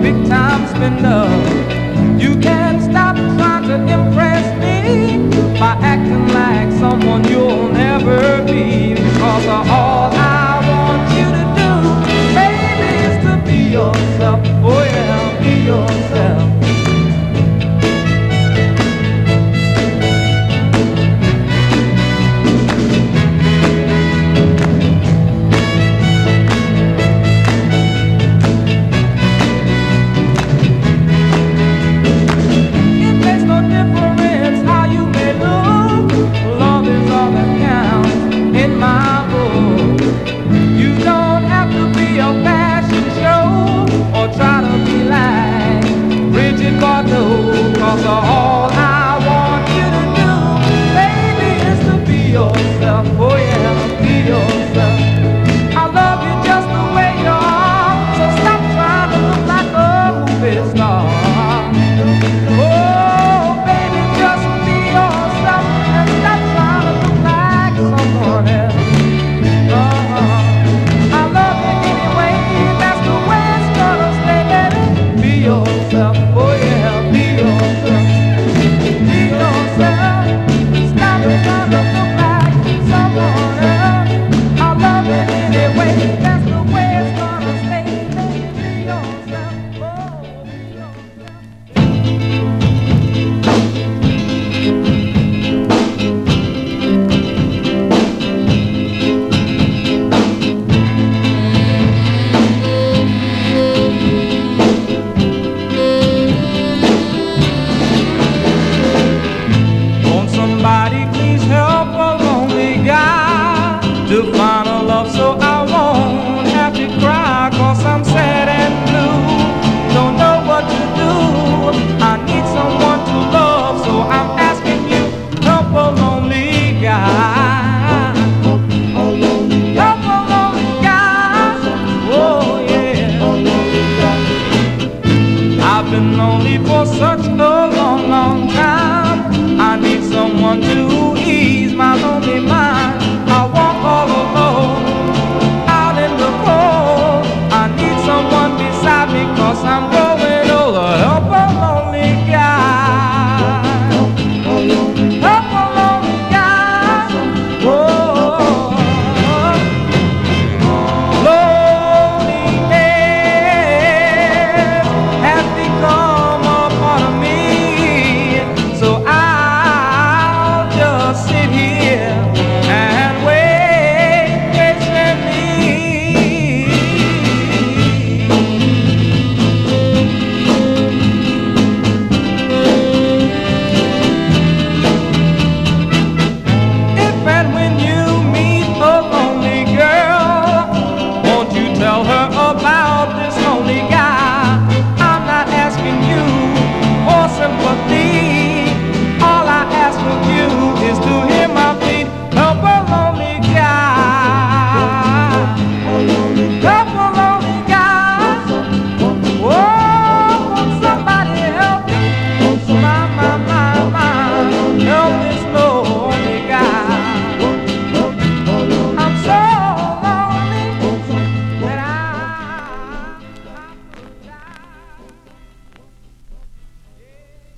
big time spender. You can't stop trying to impress me by acting like someone you'll never be. Because all I want you to do, baby, is to be yourself. Oh yeah, be yourself. Cause all I want you to do, baby, is to be yourself. Oh yeah, be yourself. I love you just the way you are, so stop trying to look like a movie star. Oh, baby, just be yourself and stop trying to look like someone else. I love you anyway, that's the way it's gonna stay, baby. Be yourself. Oh yeah, be yourself. Be yourself. Stop trying to look like someone else. I love it anyway. That's the way it's gonna stay. Be yourself. Oh, be to find a love so I won't have to cry. Cause I'm sad and blue, don't know what to do. I need someone to love, so I'm asking you, help a lonely guy. Help a lonely guy. Oh yeah, I've been lonely for such a